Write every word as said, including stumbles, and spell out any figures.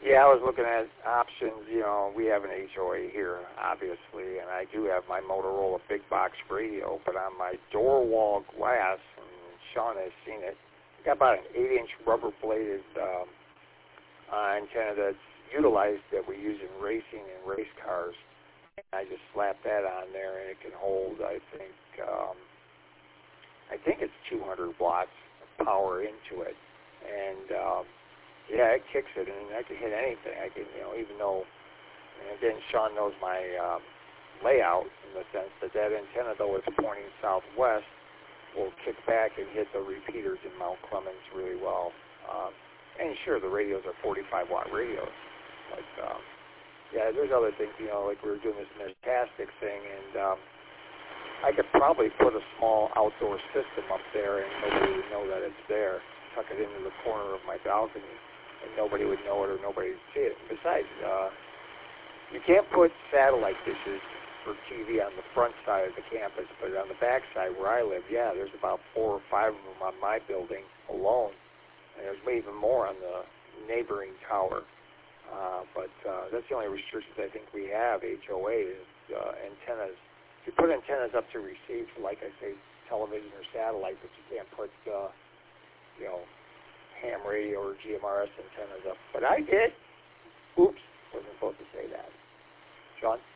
Yeah, I was looking at options. You know, we have an H O A here, obviously, and I do have my Motorola big box radio, but on my door wall glass, and Sean has seen it, I got about an eight-inch rubber-bladed um, uh, antenna that's utilized that we use in racing and race cars. I just slap that on there, and it can hold, I think, um, I think it's two hundred watts of power into it, and um, yeah, it kicks it, and I can hit anything. I can, you know, even though, and again, Sean knows my um, layout in the sense that that antenna, though it's pointing southwest, will kick back and hit the repeaters in Mount Clemens really well. Um, and sure, the radios are forty-five watt radios, but um, yeah, there's other things, you know, like we were doing this Metastatic thing, and um, I could probably put a small outdoor system up there, and nobody would know that it's there. Tuck it into the corner of my balcony, and nobody would know it or nobody would see it. Besides, uh, you can't put satellite dishes for T V on the front side of the campus, but on the back side where I live, yeah, there's about four or five of them on my building alone, and there's even more on the neighboring tower. Uh, but uh, that's the only restrictions I think we have, H O A, is uh, antennas. You put antennas up to receive, like I say, television or satellite, but you can't put, uh, you know, ham radio or G M R S antennas up. But I did. Oops, wasn't supposed to say that. Sean?